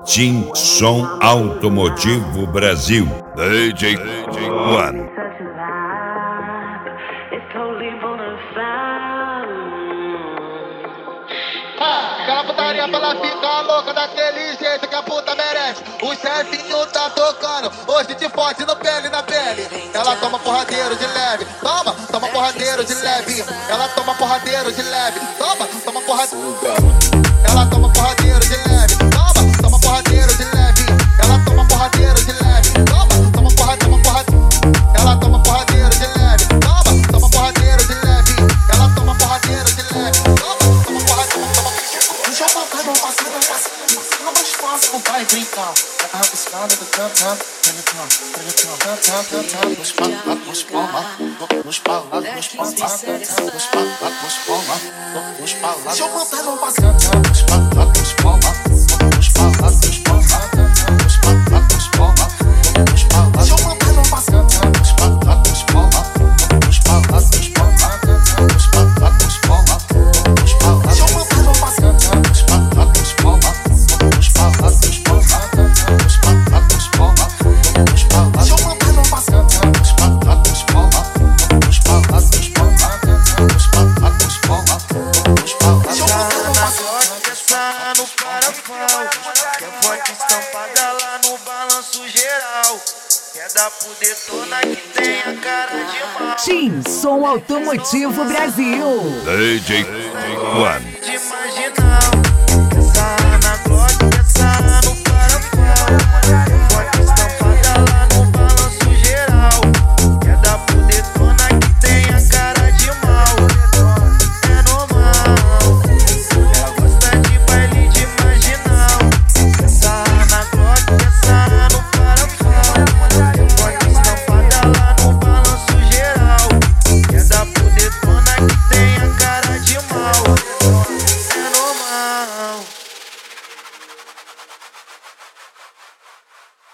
Tim Som Automotivo Brasil. DJ One. Aquela putaria pra ela ficar louca daquele jeito que a puta merece. O chefinho tá tocando, hoje de forte no pele na pele. Ela toma porradeiro de leve, toma porradeiro de leve. Ela toma porradeiro de leve, toma porradeiro. Ela toma porradeiro de leve, toma porradeiro de leve. Ela toma porradeiro de leve, toma porradeiro. Ela toma porradeiro de leve, toma porradeiro de leve. Ela toma porradeiro de leve, toma porradeiro. Deixa eu voltar, não passar, não mais fácil, não vai brincar. A piscada do canto, deixa eu voltar, não passar, Tim Som Automotivo Brasil. DJ One. De marginal, essa na Glock, essa no Parafal. Forte estampada lá no balanço geral. Quer dar pro detona que tem a cara de mal. É normal, ela gosta de baile de marginal. Essa na Glock, essa no Parafal. Forte estampada lá no balanço geral. Quer dar pro detona que tem a cara de mal. É normal.